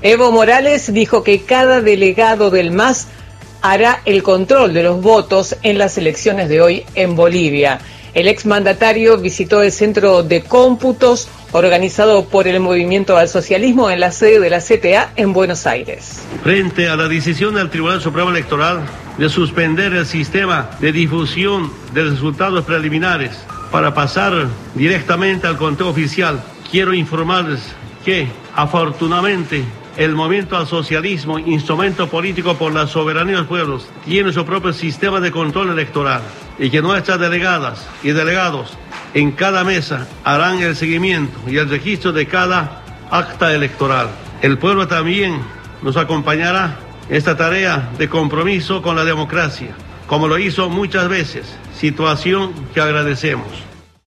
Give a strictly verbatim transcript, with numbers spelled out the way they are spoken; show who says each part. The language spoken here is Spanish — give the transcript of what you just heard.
Speaker 1: Evo Morales dijo que cada delegado del M A S hará el control de los votos en las elecciones de hoy en Bolivia. El exmandatario visitó el Centro de Cómputos organizado por el Movimiento al Socialismo en la sede de la C T A en Buenos Aires.
Speaker 2: Frente a la decisión del Tribunal Supremo Electoral de suspender el sistema de difusión de resultados preliminares para pasar directamente al conteo oficial, quiero informarles que, afortunadamente, el Movimiento al Socialismo, instrumento político por la soberanía de los pueblos, tiene su propio sistema de control electoral y que nuestras delegadas y delegados en cada mesa harán el seguimiento y el registro de cada acta electoral. El pueblo también nos acompañará en esta tarea de compromiso con la democracia, como lo hizo muchas veces, situación que agradecemos.